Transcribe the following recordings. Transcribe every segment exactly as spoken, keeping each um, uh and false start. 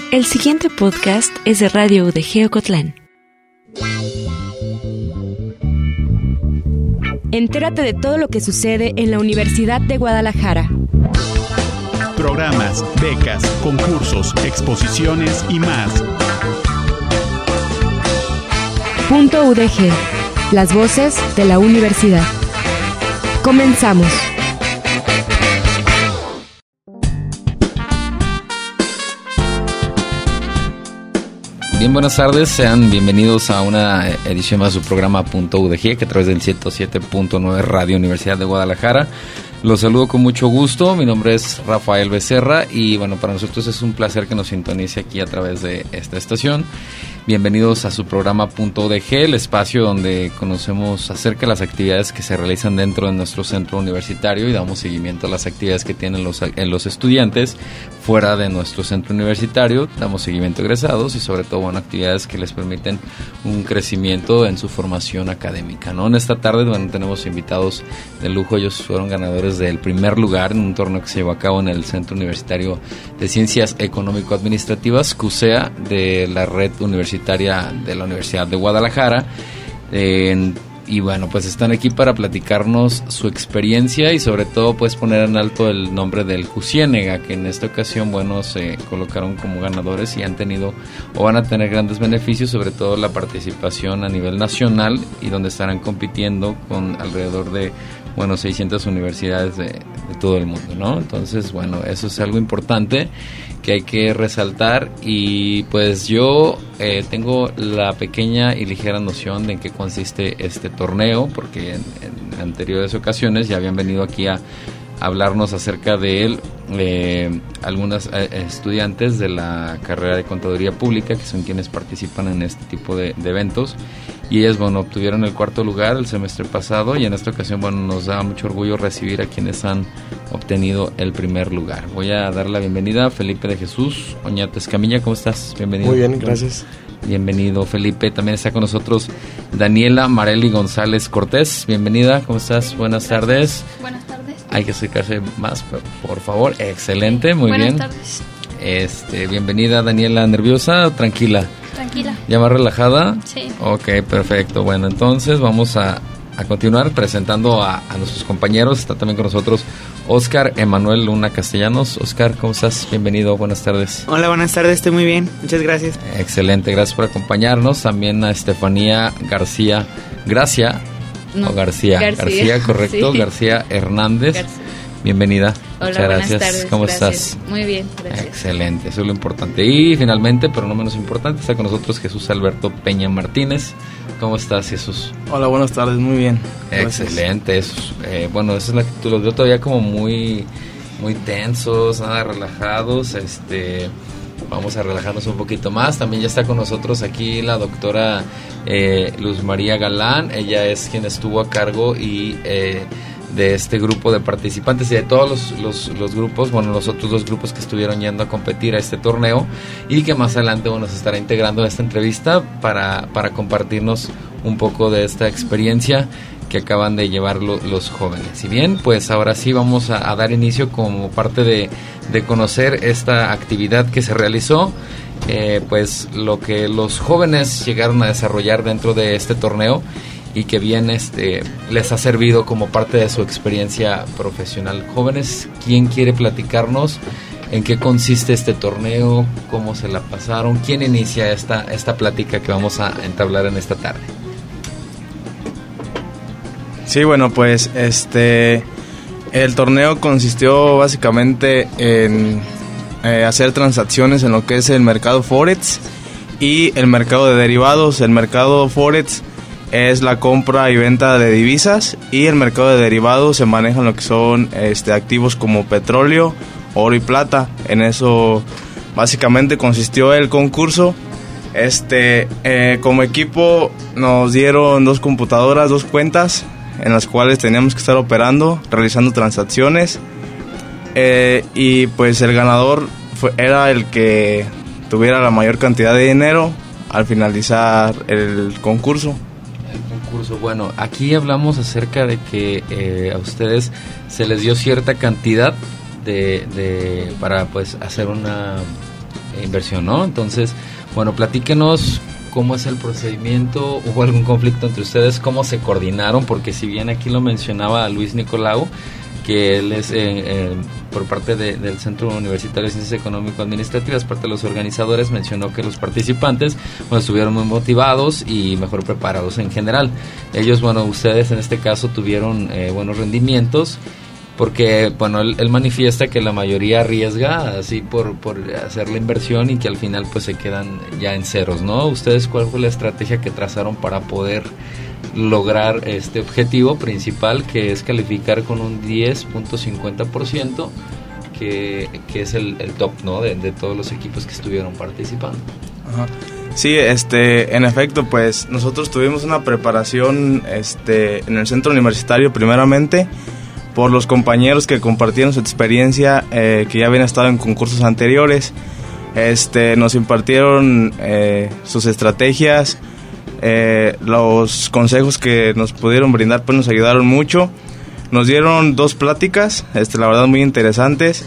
El siguiente podcast es de Radio U D G Ocotlán. Entérate de todo lo que sucede en la Universidad de Guadalajara. Programas, becas, concursos, exposiciones y más. Punto U D G. Las voces de la universidad. Comenzamos. Bien, buenas tardes, sean bienvenidos a una edición más de su programa Punto U D G, que a través del ciento siete punto nueve Radio Universidad de Guadalajara. Los saludo con mucho gusto, mi nombre es Rafael Becerra y bueno, para nosotros es un placer que nos sintonice aquí a través de esta estación. Bienvenidos a su programa Punto U D G, el espacio donde conocemos acerca de las actividades que se realizan dentro de nuestro centro universitario y damos seguimiento a las actividades que tienen los, en los estudiantes fuera de nuestro centro universitario. Damos seguimiento a egresados y sobre todo bueno, actividades que les permiten un crecimiento en su formación académica, ¿no? En esta tarde bueno, tenemos invitados de lujo. Ellos fueron ganadores del primer lugar en un torneo que se llevó a cabo en el Centro Universitario de Ciencias Económico-Administrativas, CUSEA, de la red universitaria de la Universidad de Guadalajara. Eh, y bueno, pues están aquí para platicarnos su experiencia y sobre todo pues poner en alto el nombre del CUCIENEGA, que en esta ocasión bueno se colocaron como ganadores y han tenido o van a tener grandes beneficios, sobre todo la participación a nivel nacional y donde estarán compitiendo con alrededor de bueno, seiscientas universidades de, de todo el mundo, ¿no? Entonces, bueno, eso es algo importante que hay que resaltar y pues yo eh, tengo la pequeña y ligera noción de en qué consiste este torneo, porque en, en anteriores ocasiones ya habían venido aquí a hablarnos acerca de él eh, algunas eh, estudiantes de la carrera de Contaduría Pública, que son quienes participan en este tipo de, de eventos, y ellos bueno, obtuvieron el cuarto lugar el semestre pasado y en esta ocasión bueno, nos da mucho orgullo recibir a quienes han obtenido el primer lugar. Voy a dar la bienvenida a Felipe de Jesús Oñate Escamilla. ¿Cómo estás? Bienvenido. Muy bien, gracias. Bienvenido, Felipe. También está con nosotros Daniela Marely González Cortés. Bienvenida, ¿cómo estás? Buenas tardes. Buenas tardes. Hay que acercarse más, por favor. Excelente, muy Buenas bien. Buenas tardes. Este, bienvenida, Daniela. ¿Nerviosa o tranquila? Tranquila. ¿Ya más relajada? Sí. Ok, perfecto. Bueno, entonces vamos a, a continuar presentando a, a nuestros compañeros. Está también con nosotros Oscar Emanuel Luna Castellanos. Oscar, ¿cómo estás? Bienvenido, buenas tardes. Hola, buenas tardes, estoy muy bien, muchas gracias. Excelente, gracias por acompañarnos. También a Estefanía García, Gracia, no, o García, García, García correcto, sí. García Hernández. García. Bienvenida. Hola, muchas gracias. Buenas tardes, ¿Cómo gracias. estás? Muy bien, gracias. Excelente, eso es lo importante. Y finalmente, pero no menos importante, está con nosotros Jesús Alberto Peña Martínez. ¿Cómo estás, Jesús? Hola, buenas tardes, muy bien. Gracias. Excelente, eso, eh, bueno, esa es la actitud. Los veo todavía como muy, muy tensos, nada relajados. Este, vamos a relajarnos un poquito más. También ya está con nosotros aquí la doctora eh, Luz María Galán. Ella es quien estuvo a cargo y eh, de este grupo de participantes y de todos los, los, los grupos, bueno, los otros dos grupos que estuvieron yendo a competir a este torneo y que más adelante bueno, se estará integrando a esta entrevista para, para compartirnos un poco de esta experiencia que acaban de llevar lo, los jóvenes. Y bien, pues ahora sí vamos a, a dar inicio como parte de, de conocer esta actividad que se realizó, eh, pues lo que los jóvenes llegaron a desarrollar dentro de este torneo y que bien este les ha servido como parte de su experiencia profesional. Jóvenes, ¿quién quiere platicarnos en qué consiste este torneo? ¿Cómo se la pasaron? ¿Quién inicia esta, esta plática que vamos a entablar en esta tarde? Sí, bueno, pues este el torneo consistió básicamente en eh, hacer transacciones en lo que es el mercado Forex y el mercado de derivados. El mercado Forex es la compra y venta de divisas y el mercado de derivados se maneja en lo que son este, activos como petróleo, oro y plata. En eso básicamente consistió el concurso. Este, eh, como equipo nos dieron dos computadoras, dos cuentas en las cuales teníamos que estar operando, realizando transacciones eh, y pues el ganador fue, era el que tuviera la mayor cantidad de dinero al finalizar el concurso. Curso. Bueno, aquí hablamos acerca de que eh, a ustedes se les dio cierta cantidad de, de para pues hacer una inversión, ¿no? Entonces, bueno, platíquenos cómo es el procedimiento, hubo algún conflicto entre ustedes, cómo se coordinaron, porque si bien aquí lo mencionaba Luis Nicolau, que él es eh, eh, por parte de, del Centro Universitario de Ciencias Económico-Administrativas, parte de los organizadores, mencionó que los participantes bueno, estuvieron muy motivados y mejor preparados en general. Ellos, bueno, ustedes en este caso tuvieron eh, buenos rendimientos, porque, bueno, él, él manifiesta que la mayoría arriesga así por, por hacer la inversión y que al final pues se quedan ya en ceros, ¿no? ¿Ustedes cuál fue la estrategia que trazaron para poder lograr este objetivo principal, que es calificar con un diez punto cincuenta por ciento, que, que es el, el top, ¿no? De, de todos los equipos que estuvieron participando? Ajá. Sí, este, en efecto, pues nosotros tuvimos una preparación este, en el centro universitario primeramente, por los compañeros que compartieron su experiencia, eh, que ya habían estado en concursos anteriores. Este, nos impartieron eh, sus estrategias, eh, los consejos que nos pudieron brindar pues nos ayudaron mucho. Nos dieron dos pláticas, este, la verdad muy interesantes,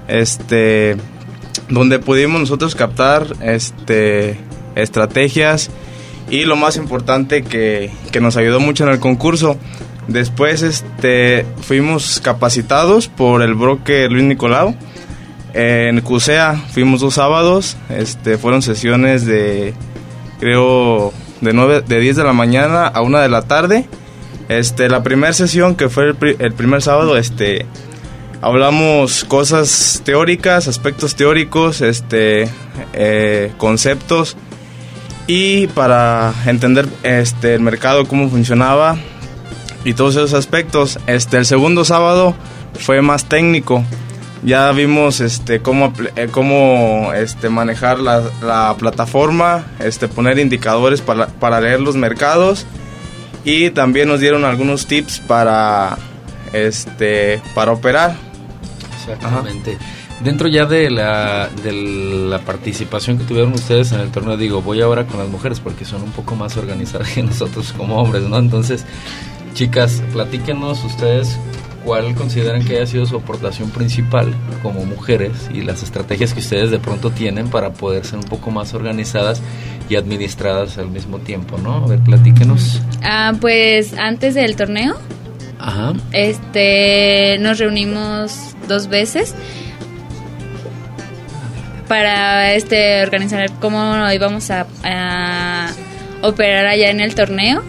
este, donde pudimos nosotros captar este, estrategias y lo más importante que, que nos ayudó mucho en el concurso. Después este, fuimos capacitados por el broker Luis Nicolau. En CUSEA fuimos dos sábados, este, fueron sesiones de, creo, de, nueve, de diez de la mañana a una de la tarde. Este, la primera sesión, que fue el, pri- el primer sábado, este, hablamos cosas teóricas, aspectos teóricos, este, eh, conceptos, y para entender este, el mercado, cómo funcionaba y todos esos aspectos. Este, el segundo sábado fue más técnico. Ya vimos este cómo eh, cómo este manejar la, la plataforma, este poner indicadores para, para leer los mercados, y también nos dieron algunos tips para este para operar. Exactamente. Ajá. Dentro ya de la de la participación que tuvieron ustedes en el torneo, digo, voy ahora con las mujeres porque son un poco más organizadas que nosotros como hombres, ¿no? Entonces, chicas, platíquenos ustedes cuál consideran que haya sido su aportación principal como mujeres y las estrategias que ustedes de pronto tienen para poder ser un poco más organizadas y administradas al mismo tiempo, ¿no? A ver, platíquenos. Ah, pues antes del torneo, Ajá. este, nos reunimos dos veces para este organizar cómo íbamos a, a operar allá en el torneo.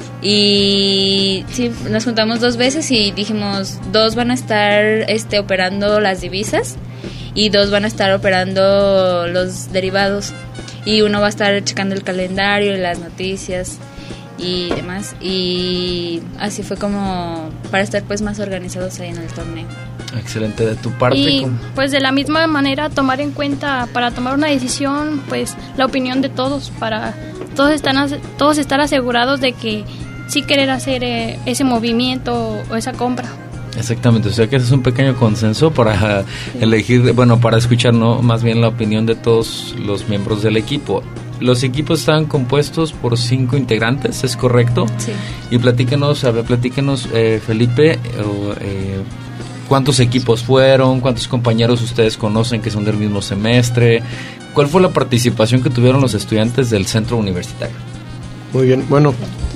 Y sí, nos juntamos dos veces y dijimos, dos van a estar este, operando las divisas y dos van a estar operando los derivados, y uno va a estar checando el calendario, las noticias y demás, y así fue como para estar pues más organizados ahí en el torneo. Excelente. De tu parte, y ¿cómo? Pues de la misma manera tomar en cuenta para tomar una decisión pues la opinión de todos, para todos están todos estar asegurados de que sí querer hacer eh, ese movimiento o esa compra. Exactamente, o sea que ese es un pequeño consenso para sí. elegir, bueno, para escuchar, ¿no? Más bien la opinión de todos los miembros del equipo. Los equipos están compuestos por cinco integrantes, ¿es correcto? Sí. Y platíquenos, a ver, platíquenos, eh, Felipe, eh, ¿cuántos equipos fueron? ¿Cuántos compañeros ustedes conocen que son del mismo semestre? ¿Cuál fue la participación que tuvieron los estudiantes del centro universitario? Muy bien, bueno,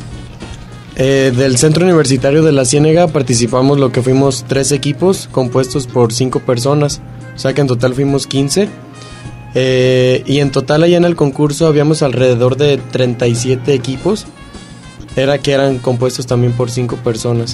eh, del centro universitario de La Ciénega participamos lo que fuimos tres equipos compuestos por cinco personas, o sea que en total fuimos quince. Eh, y en total allá en el concurso habíamos alrededor de treinta y siete equipos, era que eran compuestos también por cinco personas.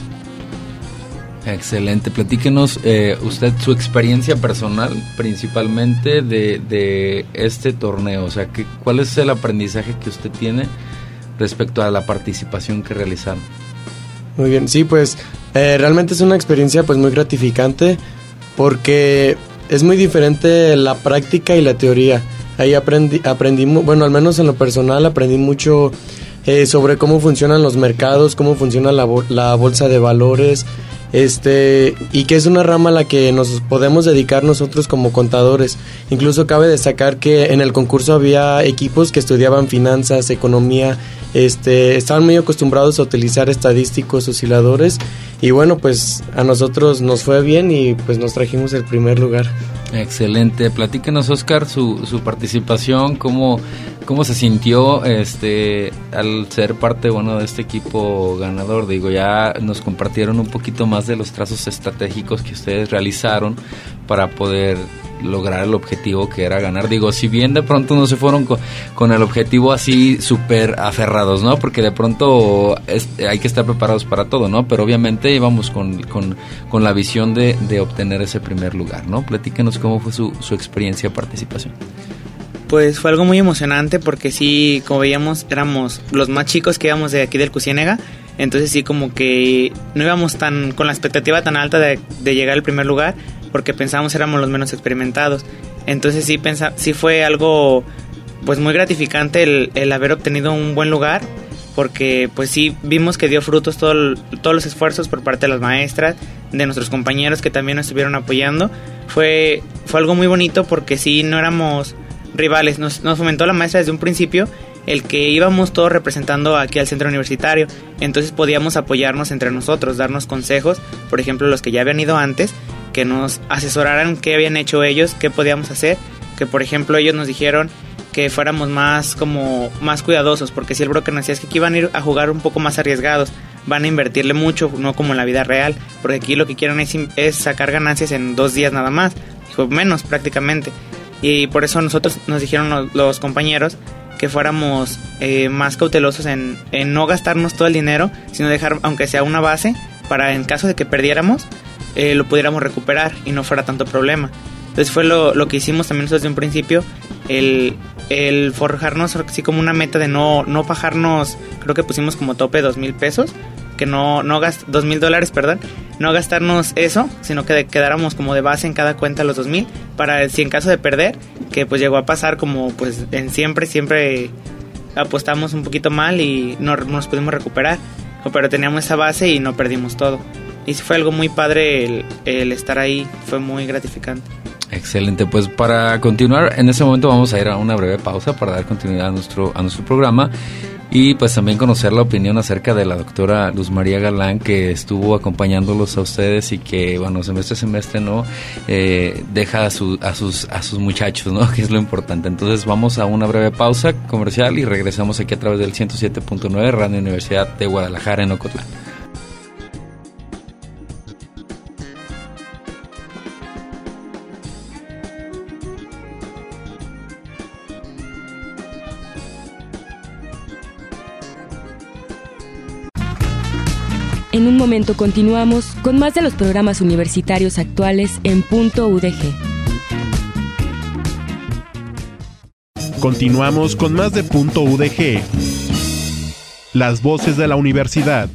Excelente, platíquenos eh, usted su experiencia personal principalmente de, de este torneo, o sea, que, ¿cuál es el aprendizaje que usted tiene respecto a la participación que realizaron? Muy bien, sí, pues eh, realmente es una experiencia pues muy gratificante porque es muy diferente la práctica y la teoría. Ahí aprendí, aprendí bueno, al menos en lo personal aprendí mucho eh, sobre cómo funcionan los mercados, cómo funciona la, la bolsa de valores, este y que es una rama a la que nos podemos dedicar nosotros como contadores. Incluso cabe destacar que en el concurso había equipos que estudiaban finanzas, economía, este estaban muy acostumbrados a utilizar estadísticos, osciladores, Y bueno, pues a nosotros nos fue bien y pues nos trajimos el primer lugar. Excelente. Platícanos, Oscar, su, su participación, cómo, cómo se sintió este al ser parte, bueno, de este equipo ganador. Digo, ya nos compartieron un poquito más de los trazos estratégicos que ustedes realizaron para poder lograr el objetivo que era ganar. Digo, si bien de pronto no se fueron con, con el objetivo así súper aferrados, ¿no? Porque de pronto es, hay que estar preparados para todo, ¿no? Pero obviamente íbamos con, con, con la visión de, de obtener ese primer lugar, ¿no? Platíquenos cómo fue su, su experiencia de participación. Pues fue algo muy emocionante porque sí, como veíamos, éramos los más chicos que íbamos de aquí del Cusiénega. Entonces sí, como que no íbamos tan con la expectativa tan alta de, de llegar al primer lugar, porque pensábamos éramos los menos experimentados. Entonces sí, pensa, sí fue algo pues muy gratificante el, el haber obtenido un buen lugar, porque pues sí vimos que dio frutos todo el, todos los esfuerzos por parte de las maestras, de nuestros compañeros que también nos estuvieron apoyando. Fue, fue algo muy bonito porque sí no éramos rivales, nos, nos fomentó la maestra desde un principio el que íbamos todos representando aquí al centro universitario, entonces podíamos apoyarnos entre nosotros, darnos consejos, por ejemplo los que ya habían ido antes, que nos asesoraran qué habían hecho ellos, qué podíamos hacer, que por ejemplo ellos nos dijeron que fuéramos más como más cuidadosos, porque si el broker nos decía es que aquí van a ir a jugar un poco más arriesgados, van a invertirle mucho, no como en la vida real, porque aquí lo que quieren es, es sacar ganancias en dos días nada más, o menos prácticamente, y por eso nosotros nos dijeron los, los compañeros que fuéramos eh, más cautelosos en, en no gastarnos todo el dinero, sino dejar aunque sea una base para en caso de que perdiéramos eh, lo pudiéramos recuperar y no fuera tanto problema. Entonces fue lo, lo que hicimos también desde un principio, el, el forjarnos así como una meta de no, no bajarnos, creo que pusimos como tope dos mil pesos, que no, no gast, dos mil dólares, perdón, no gastarnos eso, sino que quedáramos como de base en cada cuenta los dos mil, para si en caso de perder, que pues llegó a pasar como pues en siempre, siempre apostamos un poquito mal y no nos pudimos recuperar, pero teníamos esa base y no perdimos todo. Y fue algo muy padre el, el estar ahí, fue muy gratificante. Excelente, pues para continuar, en este momento vamos a ir a una breve pausa para dar continuidad a nuestro, a nuestro programa y pues también conocer la opinión acerca de la doctora Luz María Galán, que estuvo acompañándolos a ustedes y que, bueno, semestre a semestre, ¿no? Eh, deja a, su, a, sus, a sus muchachos, ¿no? Que es lo importante. Entonces vamos a una breve pausa comercial y regresamos aquí a través del ciento siete punto nueve Radio Universidad de Guadalajara en Ocotlán. En un momento continuamos con más de los programas universitarios actuales en Punto U D G. Continuamos con más de Punto U D G. Las voces de la universidad.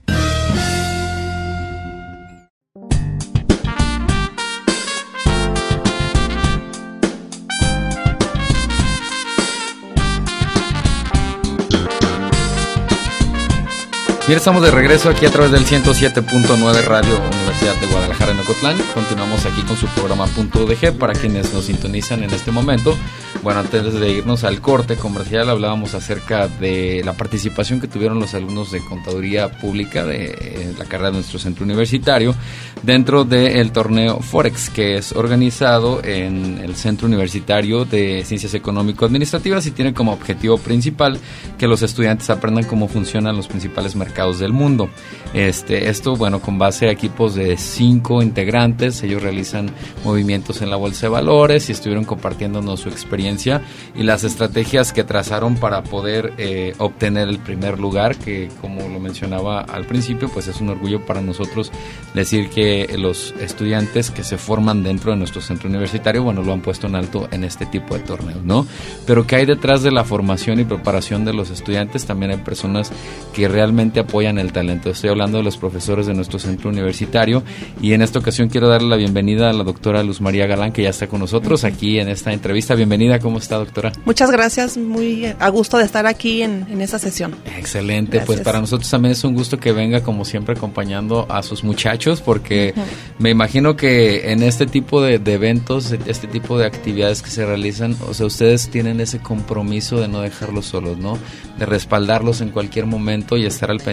Bien, estamos de regreso aquí a través del ciento siete punto nueve Radio Universidad de Guadalajara en Ocotlán. Continuamos aquí con su programa Punto U D G para quienes nos sintonizan en este momento. Bueno, antes de irnos al corte comercial hablábamos acerca de la participación que tuvieron los alumnos de Contaduría Pública de la carrera de nuestro centro universitario dentro del torneo Forex, que es organizado en el Centro Universitario de Ciencias Económico-Administrativas y tiene como objetivo principal que los estudiantes aprendan cómo funcionan los principales mercados del mundo. Este, esto, bueno, con base a equipos de cinco integrantes, ellos realizan movimientos en la bolsa de valores y estuvieron compartiéndonos su experiencia y las estrategias que trazaron para poder eh, obtener el primer lugar, que como lo mencionaba al principio, pues es un orgullo para nosotros decir que los estudiantes que se forman dentro de nuestro centro universitario, bueno, lo han puesto en alto en este tipo de torneos, ¿no? Pero que hay detrás de la formación y preparación de los estudiantes, también hay personas que realmente apoyan el talento. Estoy hablando de los profesores de nuestro centro universitario y en esta ocasión quiero darle la bienvenida a la doctora Luz María Galán, que ya está con nosotros aquí en esta entrevista. Bienvenida, ¿cómo está, doctora? Muchas gracias, muy a gusto de estar aquí en, en esta sesión. Excelente, gracias. Pues para nosotros también es un gusto que venga como siempre acompañando a sus muchachos, porque uh-huh. me imagino que en este tipo de, de eventos, este tipo de actividades que se realizan, o sea, ustedes tienen ese compromiso de no dejarlos solos, ¿no? De respaldarlos en cualquier momento y estar al pendiente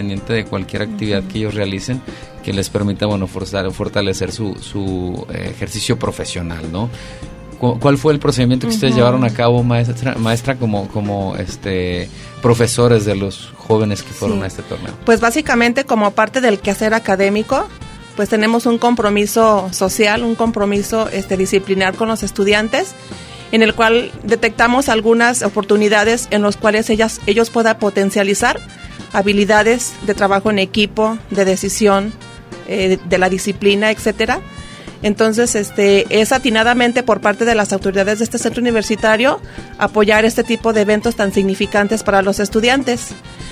independiente de cualquier actividad uh-huh. que ellos realicen, que les permita, bueno, forzar, fortalecer su, su eh, ejercicio profesional, ¿no? ¿Cuál fue el procedimiento que uh-huh. ustedes llevaron a cabo, maestra, maestra como, como este profesores de los jóvenes que fueron sí. a este torneo? Pues básicamente como parte del quehacer académico, pues tenemos un compromiso social, un compromiso este, disciplinar con los estudiantes, en el cual detectamos algunas oportunidades en las cuales ellas, ellos puedan potencializar habilidades de trabajo en equipo, de decisión, eh, de, de la disciplina, etcétera. Entonces, este, es atinadamente por parte de las autoridades de este centro universitario apoyar este tipo de eventos tan significantes para los estudiantes.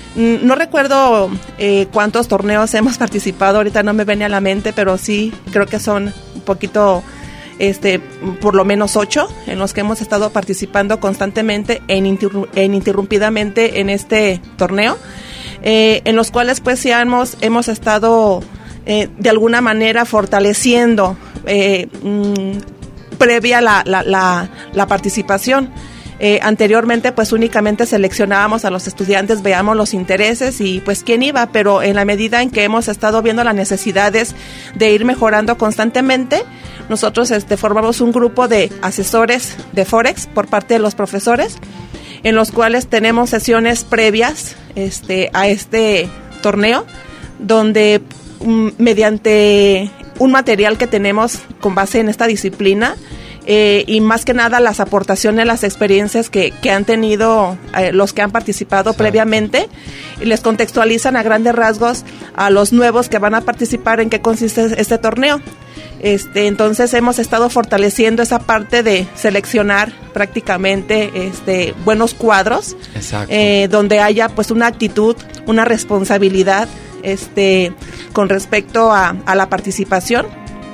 No recuerdo eh, cuántos torneos hemos participado, ahorita no me viene a la mente, pero sí creo que son un poquito, este, por lo menos ocho, en los que hemos estado participando constantemente e ininterru- e ininterrumpidamente en este torneo, eh, en los cuales pues sí hemos, hemos estado eh, de alguna manera fortaleciendo Eh, mmm, previa la, la, la, la participación. Eh, anteriormente pues únicamente seleccionábamos a los estudiantes, veamos los intereses y pues quién iba, pero en la medida en que hemos estado viendo las necesidades de ir mejorando constantemente, nosotros este, formamos un grupo de asesores de Forex por parte de los profesores, en los cuales tenemos sesiones previas este, a este torneo, donde um, mediante un material que tenemos con base en esta disciplina eh, y más que nada las aportaciones, las experiencias que, que han tenido eh, los que han participado sí. previamente, y les contextualizan a grandes rasgos a los nuevos que van a participar en qué consiste este torneo. Este, entonces hemos estado fortaleciendo esa parte de seleccionar prácticamente este, buenos cuadros, eh, donde haya pues una actitud, una responsabilidad este, con respecto a, a la participación,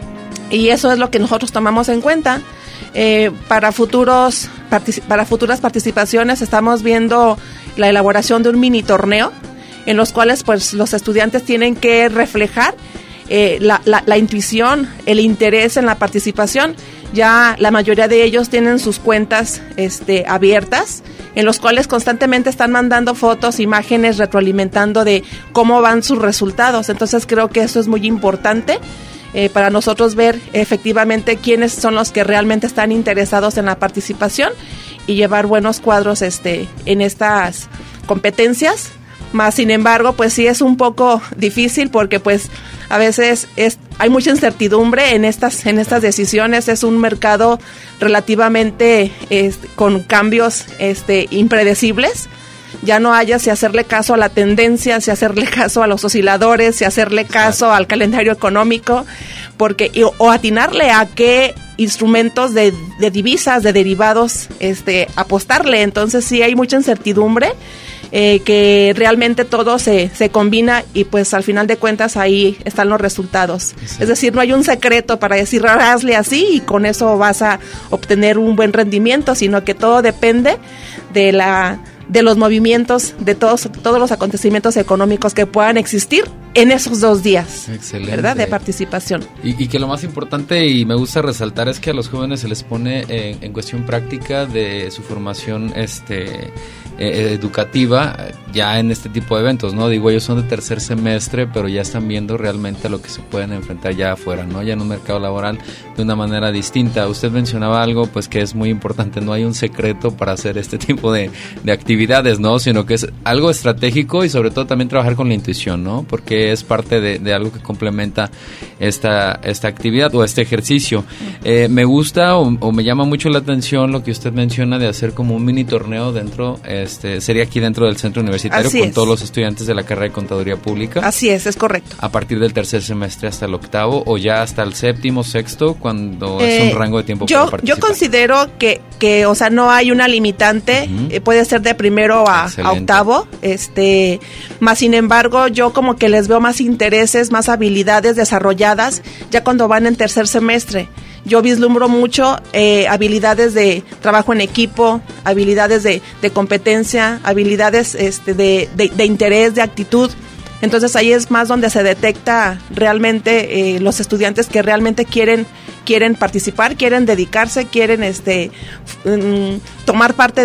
y eso es lo que nosotros tomamos en cuenta. Eh, para futuros partic- para futuras participaciones estamos viendo la elaboración de un mini torneo en los cuales pues los estudiantes tienen que reflejar eh, la, la, la intuición, el interés en la participación. Ya la mayoría de ellos tienen sus cuentas este, abiertas, en los cuales constantemente están mandando fotos, imágenes, retroalimentando de cómo van sus resultados. Entonces creo que eso es muy importante eh, para nosotros ver efectivamente quiénes son los que realmente están interesados en la participación y llevar buenos cuadros este, en estas competencias. Más sin embargo, pues sí es un poco difícil porque pues a veces es, hay mucha incertidumbre en estas en estas decisiones. Es un mercado relativamente este, con cambios este, impredecibles. Ya no haya si hacerle caso a la tendencia, si hacerle caso a los osciladores, si hacerle caso al calendario económico, porque o, o atinarle a qué instrumentos de, de divisas, de derivados, este, apostarle. Entonces sí hay mucha incertidumbre. Eh, que realmente todo se, se combina y pues al final de cuentas ahí están los resultados. Sí. Es decir, no hay un secreto para decir hazle así y con eso vas a obtener un buen rendimiento, sino que todo depende de la de los movimientos, de todos todos los acontecimientos económicos que puedan existir en esos dos días. Excelente. ¿Verdad? De participación. Y, y que lo más importante y me gusta resaltar es que a los jóvenes se les pone eh, en cuestión práctica de su formación este eh, educativa ya en este tipo de eventos, ¿no? Digo, ellos son de tercer semestre, pero ya están viendo realmente a lo que se pueden enfrentar ya afuera, ¿no? Ya en un mercado laboral de una manera distinta. Usted mencionaba algo, pues, que es muy importante. No hay un secreto para hacer este tipo de, de actividades, ¿no? Sino que es algo estratégico y sobre todo también trabajar con la intuición, ¿no? Porque es parte de, de algo que complementa esta, esta actividad o este ejercicio. Eh, me gusta o, o me llama mucho la atención lo que usted menciona de hacer como un mini torneo dentro, este, sería aquí dentro del centro universitario. Así con es. Todos los estudiantes de la carrera de Contaduría Pública. Así es, es correcto. A partir del tercer semestre hasta el octavo o ya hasta el séptimo, sexto, cuando eh, es un rango de tiempo yo, para participar. Yo considero que, que, o sea, no hay una limitante, uh-huh. eh, puede ser de primero a, a octavo, este, más sin embargo, yo como que les veo más intereses, más habilidades desarrolladas ya cuando van en tercer semestre. Yo vislumbro mucho eh, habilidades de trabajo en equipo, habilidades de, de competencia, habilidades este, de, de, de interés, de actitud. Entonces ahí es más donde se detecta realmente eh, los estudiantes que realmente quieren quieren participar, quieren dedicarse, quieren este um, tomar parte de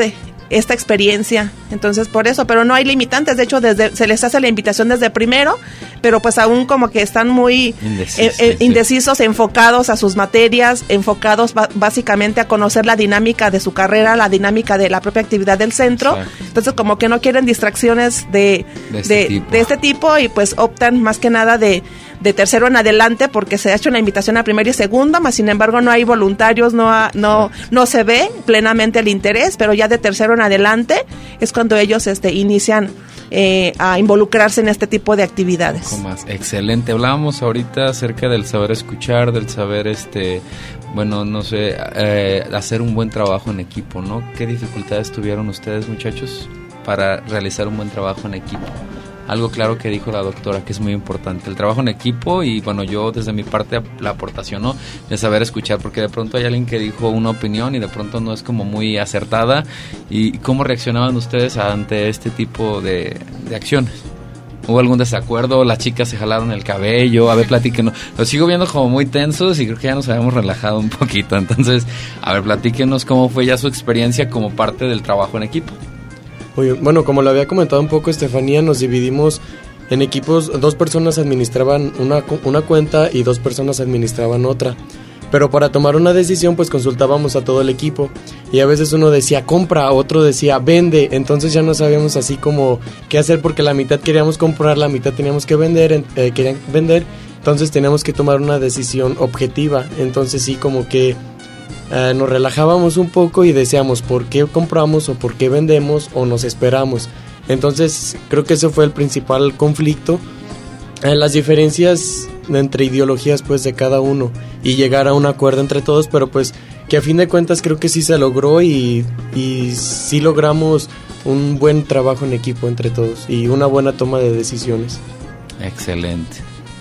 esta experiencia. Entonces, por eso, pero no hay limitantes. De hecho, desde se les hace la invitación desde primero, pero pues aún como que están muy indecisos, eh, eh, indecisos enfocados a sus materias, enfocados ba- básicamente a conocer la dinámica de su carrera, la dinámica de la propia actividad del centro. Exacto. Entonces, como que no quieren distracciones de, de, este, de, tipo. de este tipo y pues optan más que nada de de tercero en adelante, porque se ha hecho una invitación a primero y segundo, más sin embargo no hay voluntarios, no ha, no no se ve plenamente el interés, pero ya de tercero en adelante es cuando ellos este inician eh, a involucrarse en este tipo de actividades. Más. Excelente. Hablábamos ahorita acerca del saber escuchar, del saber este bueno, no sé, eh, hacer un buen trabajo en equipo, ¿no? ¿Qué dificultades tuvieron ustedes, muchachos, para realizar un buen trabajo en equipo? Algo claro que dijo la doctora, que es muy importante, el trabajo en equipo y bueno, yo desde mi parte la aportación, ¿no? De saber escuchar, porque de pronto hay alguien que dijo una opinión y de pronto no es como muy acertada. ¿Y cómo reaccionaban ustedes ante este tipo de, de acciones? ¿Hubo algún desacuerdo? ¿Las chicas se jalaron el cabello? A ver, platíquenos. Los sigo viendo como muy tensos y creo que ya nos habíamos relajado un poquito. Entonces, a ver, platíquenos cómo fue ya su experiencia como parte del trabajo en equipo. Oye, bueno, como lo había comentado un poco Estefanía, nos dividimos en equipos, dos personas administraban una, una cuenta y dos personas administraban otra. Pero para tomar una decisión pues consultábamos a todo el equipo y a veces uno decía compra, otro decía vende, entonces ya no sabíamos así como qué hacer porque la mitad queríamos comprar, la mitad teníamos que vender, eh, querían vender, entonces teníamos que tomar una decisión objetiva, entonces sí como que eh, nos relajábamos un poco y decíamos por qué compramos o por qué vendemos o nos esperamos. Entonces creo que ese fue el principal conflicto, eh, las diferencias entre ideologías pues de cada uno y llegar a un acuerdo entre todos, pero pues que a fin de cuentas creo que sí se logró y, y sí logramos un buen trabajo en equipo entre todos y una buena toma de decisiones. Excelente.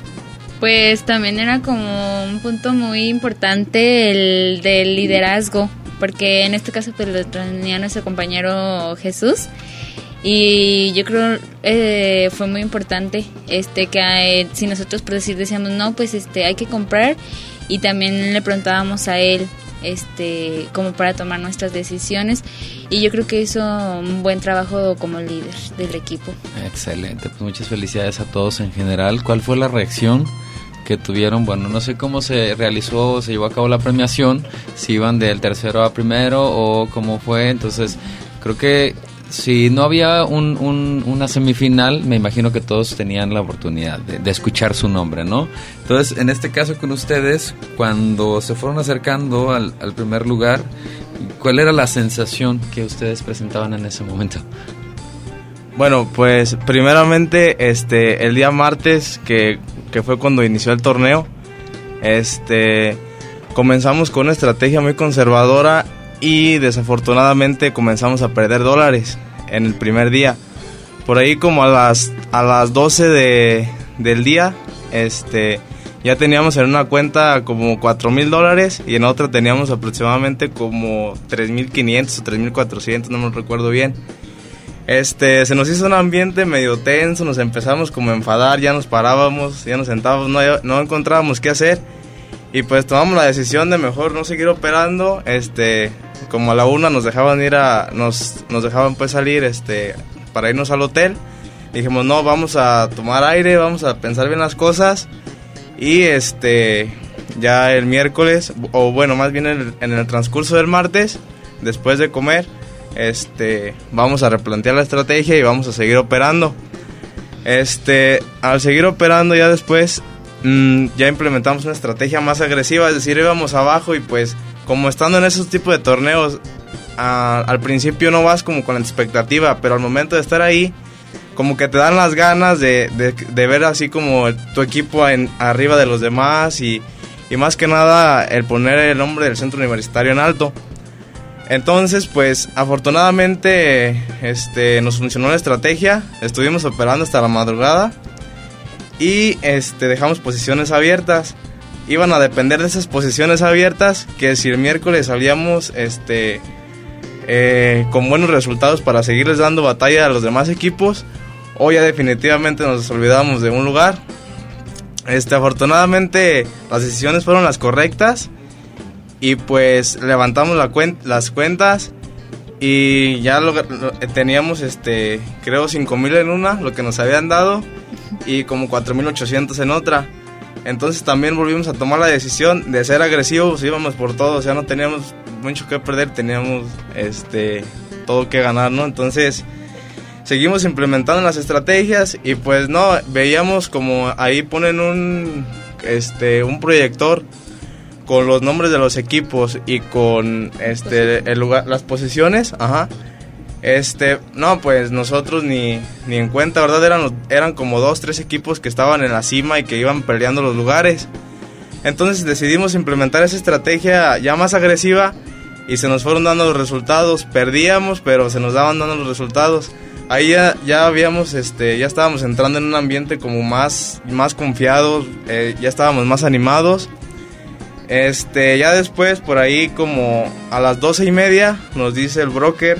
Pues también era como un punto muy importante el del liderazgo, porque en este caso pues lo tenía nuestro compañero Jesús. Y yo creo eh, fue muy importante este que eh, si nosotros por decir decíamos no pues este hay que comprar y también le preguntábamos a él este como para tomar nuestras decisiones y yo creo que hizo un buen trabajo como líder del equipo. Excelente, pues muchas felicidades a todos en general. ¿Cuál fue la reacción que tuvieron? Bueno, no sé cómo se realizó, se llevó a cabo la premiación, si iban del tercero a primero o cómo fue, entonces creo que si no había un, un, una semifinal, me imagino que todos tenían la oportunidad de, de escuchar su nombre, ¿no? Entonces, en este caso con ustedes, cuando se fueron acercando al, al primer lugar, ¿cuál era la sensación que ustedes presentaban en ese momento? Bueno, pues primeramente, este, el día martes, que, que fue cuando inició el torneo, este, comenzamos con una estrategia muy conservadora y desafortunadamente comenzamos a perder dólares en el primer día. Por ahí como a las a las doce de, del día, este, ya teníamos en una cuenta como cuatro mil dólares y en otra teníamos aproximadamente como tres mil quinientos o tres mil cuatrocientos, no me recuerdo bien. Este, se nos hizo un ambiente medio tenso, nos empezamos como a enfadar, ya nos parábamos, ya nos sentábamos, no, no encontrábamos qué hacer. Y pues tomamos la decisión de mejor no seguir operando, este, como a la una nos dejaban ir a, nos, nos dejaban pues salir, este, para irnos al hotel. Dijimos no, vamos a tomar aire, vamos a pensar bien las cosas y este, ya el miércoles, o bueno, más bien en, en el transcurso del martes, después de comer, este, vamos a replantear la estrategia y vamos a seguir operando. Este, al seguir operando ya después, ya implementamos una estrategia más agresiva, es decir, íbamos abajo y pues como estando en esos tipos de torneos a, al principio no vas como con la expectativa, pero al momento de estar ahí como que te dan las ganas de, de, de ver así como tu equipo en, arriba de los demás y, y más que nada el poner el nombre del centro universitario en alto. Entonces pues afortunadamente este, nos funcionó la estrategia, estuvimos operando hasta la madrugada y este, dejamos posiciones abiertas. Iban a depender de esas posiciones abiertas, que si el miércoles salíamos este, eh, con buenos resultados para seguirles dando batalla a los demás equipos, o ya definitivamente nos olvidamos de un lugar. Este, afortunadamente las decisiones fueron las correctas y pues levantamos la cuen- las cuentas y ya lo, lo, teníamos, este, creo cinco mil en una, lo que nos habían dado, y como cuatro mil ochocientos en otra. Entonces también volvimos a tomar la decisión de ser agresivos, íbamos por todo, o sea, no teníamos mucho que perder, teníamos este todo que ganar, ¿no? Entonces seguimos implementando las estrategias y pues no, veíamos como ahí ponen un este un proyector con los nombres de los equipos y con este el lugar, las posiciones, ajá. Este, no, pues nosotros ni, ni en cuenta, ¿verdad? Eran, eran como dos, tres equipos que estaban en la cima y que iban peleando los lugares. Entonces decidimos implementar esa estrategia ya más agresiva y se nos fueron dando los resultados. Perdíamos, pero se nos daban dando los resultados. Ahí ya, ya habíamos, este, ya estábamos entrando en un ambiente como más, más confiados, eh, ya estábamos más animados. Este, ya después, por ahí como a las doce y media, nos dice el broker,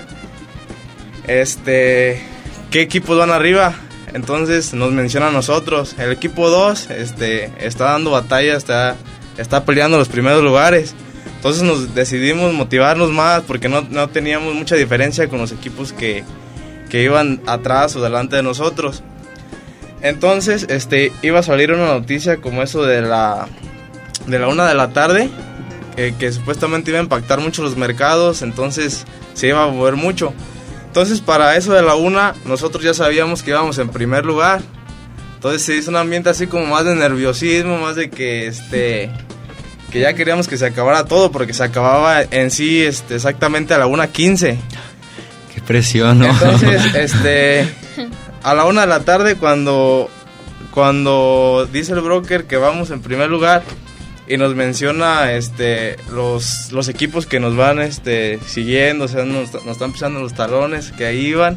este, ¿qué equipos van arriba? Entonces nos menciona a nosotros. El equipo dos este, está dando batalla, está, está peleando los primeros lugares. Entonces nos decidimos motivarnos más porque no, no teníamos mucha diferencia con los equipos que, que iban atrás o delante de nosotros. Entonces este, iba a salir una noticia como eso de la, de la una de la tarde, que, que supuestamente iba a impactar mucho los mercados, entonces se iba a mover mucho. Entonces para eso de la una, nosotros ya sabíamos que íbamos en primer lugar. Entonces se hizo un ambiente así como más de nerviosismo, más de que este que ya queríamos que se acabara todo, porque se acababa en sí este, exactamente a la una quince. Qué presión, ¿no? Entonces, este, a la una de la tarde cuando, cuando dice el broker que vamos en primer lugar, y nos menciona este los los equipos que nos van este siguiendo, o sea, nos, nos están pisando los talones, que ahí iban.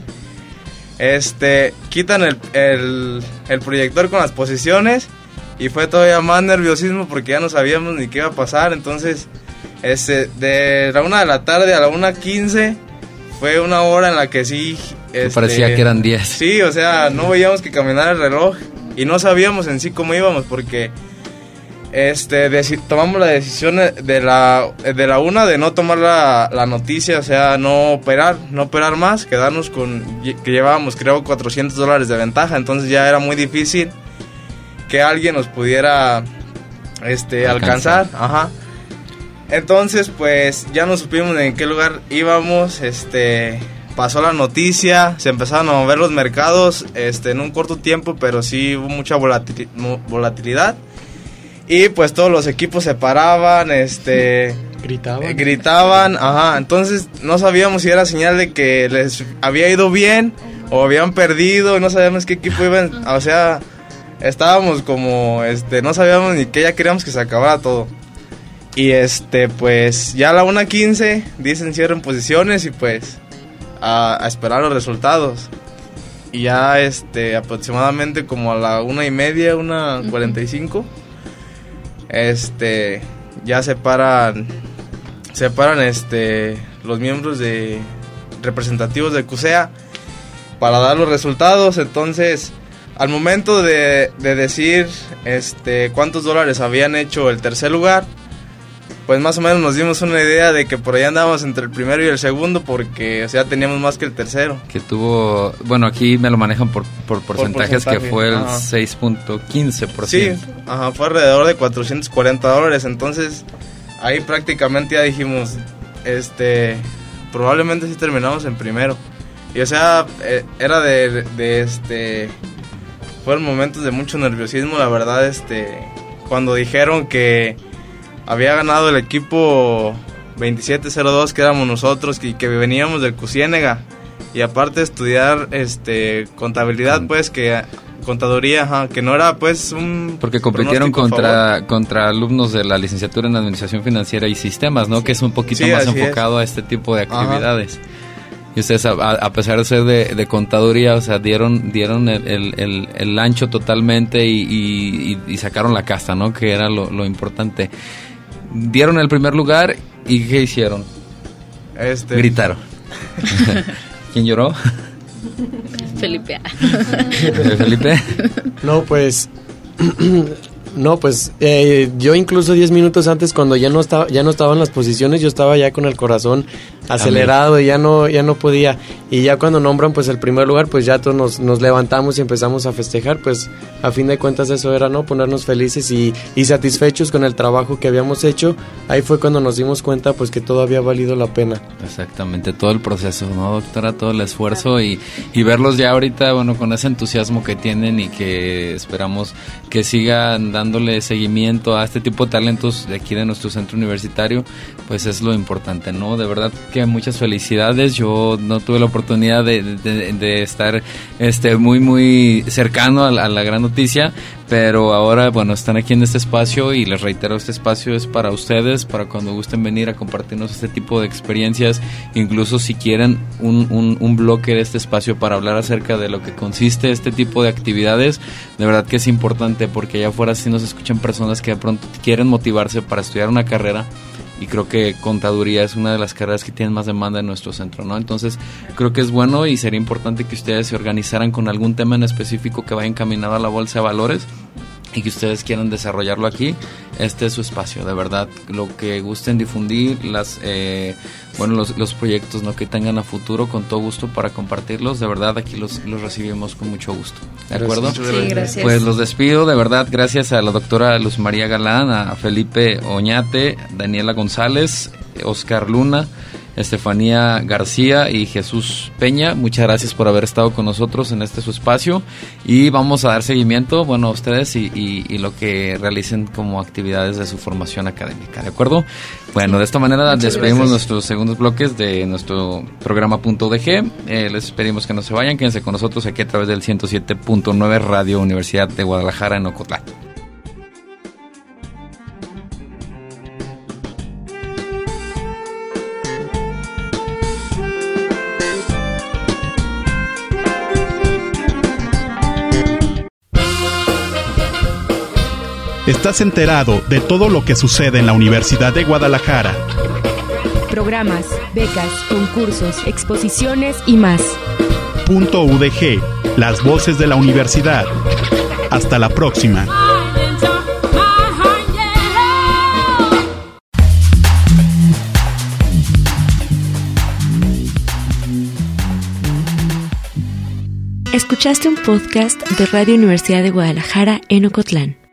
Este, quitan el, el, el proyector con las posiciones y fue todavía más nerviosismo porque ya no sabíamos ni qué iba a pasar. Entonces, este, de la una de la tarde a la una quince fue una hora en la que sí... Este, parecía que eran diez. Sí, o sea, no veíamos que caminara el reloj y no sabíamos en sí cómo íbamos porque... Este, deci- tomamos la decisión de la, de la una de no tomar la, la noticia, o sea, no operar, no operar más, quedarnos con, que llevábamos creo cuatrocientos dólares de ventaja, entonces ya era muy difícil que alguien nos pudiera, este, alcanzar, alcanzar. Ajá. Entonces, pues, ya no supimos en qué lugar íbamos, este, pasó la noticia, se empezaron a mover los mercados, este, en un corto tiempo, pero sí hubo mucha volatil- volatilidad. Y pues todos los equipos se paraban, este... Gritaban. Eh, gritaban, ajá. Entonces no sabíamos si era señal de que les había ido bien o habían perdido, no sabíamos qué equipo iban, o sea, estábamos como, este, no sabíamos ni qué, ya queríamos que se acabara todo. Y este, pues, ya a la una quince dicen cierren posiciones y pues, a, a esperar los resultados. Y ya, este, aproximadamente como a la una y media, una cuarenta y cinco... Este, ya se paran, se paran este, los miembros de representativos de CUSEA para dar los resultados. Entonces, al momento de, de decir este, cuántos dólares habían hecho el tercer lugar, pues más o menos nos dimos una idea de que por ahí andábamos entre el primero y el segundo, porque o sea teníamos más que el tercero. Que tuvo, bueno, aquí me lo manejan por, por porcentajes, por porcentaje, que fue el seis punto quince por ciento. Sí, ajá, fue alrededor de cuatrocientos cuarenta dólares, entonces ahí prácticamente ya dijimos, este, probablemente sí terminamos en primero. Y o sea, eh, era de, de este, fueron momentos de mucho nerviosismo, la verdad, este, cuando dijeron que había ganado el equipo veintisiete cero dos, que éramos nosotros y que veníamos del Cusiénega, y aparte de estudiar este contabilidad, pues que contaduría, ajá, que no era pues un porque compitieron contra contra alumnos de la licenciatura en Administración Financiera y Sistemas, ¿no? Sí. Que es un poquito sí, más enfocado es. a este tipo de actividades. Ajá. Y ustedes, a, a pesar de ser de, de contaduría, o sea, dieron dieron el, el, el, el ancho totalmente y, y, y sacaron la casta, ¿no? Que era lo, lo importante. Dieron el primer lugar y ¿qué hicieron? Este... Gritaron. ¿Quién lloró? Felipe. ¿Felipe? No, pues... no, pues eh, yo incluso diez minutos antes, cuando ya no estaba ya no estaba en las posiciones, yo estaba ya con el corazón acelerado y ya no, ya no podía. Y ya cuando nombran pues el primer lugar, pues ya todos nos, nos levantamos y empezamos a festejar. Pues a fin de cuentas eso era, ¿no? Ponernos felices y, y satisfechos con el trabajo que habíamos hecho. Ahí fue cuando nos dimos cuenta pues que todo había valido la pena. Exactamente, todo el proceso, ¿no, doctora? Todo el esfuerzo y, y verlos ya ahorita, bueno, con ese entusiasmo que tienen y que esperamos que sigan dándole seguimiento a este tipo de talentos de aquí de nuestro centro universitario, pues es lo importante, ¿no? De verdad que muchas felicidades. Yo no tuve la oportunidad de, de, de estar este muy muy cercano a la, a la gran noticia, pero ahora, bueno, están aquí en este espacio y les reitero, este espacio es para ustedes, para cuando gusten venir a compartirnos este tipo de experiencias, incluso si quieren un, un, un bloque de este espacio para hablar acerca de lo que consiste este tipo de actividades. De verdad que es importante, porque allá afuera sí nos escuchan personas que de pronto quieren motivarse para estudiar una carrera, y creo que contaduría es una de las carreras que tienen más demanda en nuestro centro, ¿no? Entonces creo que es bueno y sería importante que ustedes se organizaran con algún tema en específico que vaya encaminado a la bolsa de valores y que ustedes quieran desarrollarlo aquí. Este es su espacio, de verdad, lo que gusten difundir, las eh, bueno los, los proyectos, ¿no?, que tengan a futuro, con todo gusto para compartirlos, de verdad aquí los, los recibimos con mucho gusto, ¿de acuerdo? Sí, gracias. Pues los despido, de verdad, gracias a la doctora Luz María Galán, a Felipe Oñate, Daniela González, Oscar Luna, Estefanía García y Jesús Peña. Muchas gracias por haber estado con nosotros en este su espacio, y vamos a dar seguimiento, bueno, a ustedes y, y, y lo que realicen como actividades de su formación académica, ¿de acuerdo? Bueno, de esta manera Muchas despedimos gracias. Nuestros segundos bloques de nuestro programa Punto U D G. Eh, les pedimos que no se vayan, quédense con nosotros aquí a través del ciento siete punto nueve Radio Universidad de Guadalajara en Ocotlán. Estás enterado de todo lo que sucede en la Universidad de Guadalajara. Programas, becas, concursos, exposiciones y más. Punto U D G, las voces de la universidad. Hasta la próxima. Escuchaste un podcast de Radio Universidad de Guadalajara en Ocotlán.